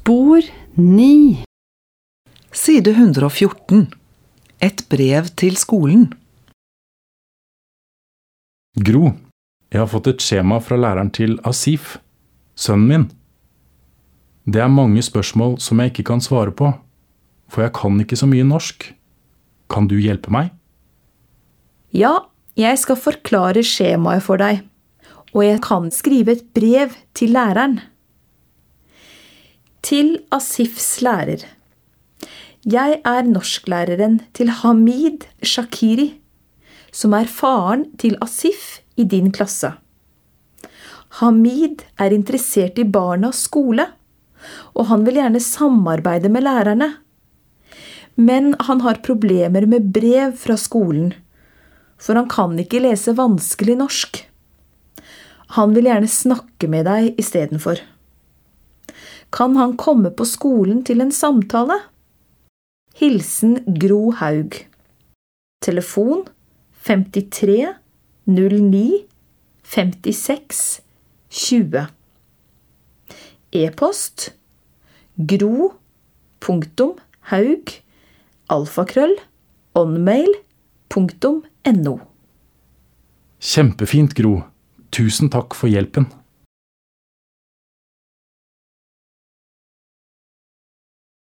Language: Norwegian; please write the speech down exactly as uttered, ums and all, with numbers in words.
Spor ni. Side one hundred fourteen. Et brev til skolen. Gro, jeg har fått et skjema fra læreren til Asif, sønnen min. Det er mange spørsmål som jeg ikke kan svare på, for jeg kan ikke så mye norsk. Kan du hjelpe meg? Ja, jeg skal forklare skjemaet for deg, og jeg kan skrive et brev til læreren. Til Asifs lærer. Jeg er norsklæreren til Hamid Shakiri, som er faren til Asif i din klasse. Hamid er interessert i barnas skole, og han vil gjerne samarbeide med lærerne. Men han har problemer med brev fra skolen, for han kan ikke lese vanskelig norsk. Han vil gjerne snakke med deg i stedet for. Kan han komme på skolen til en samtale? Hilsen Gro Haug. Telefon femtitre null ni femtiseks tjue. E-post gro punktum haug alfakrøll onmail punktum no. Kjempefint, Gro. Tusen takk for hjelpen.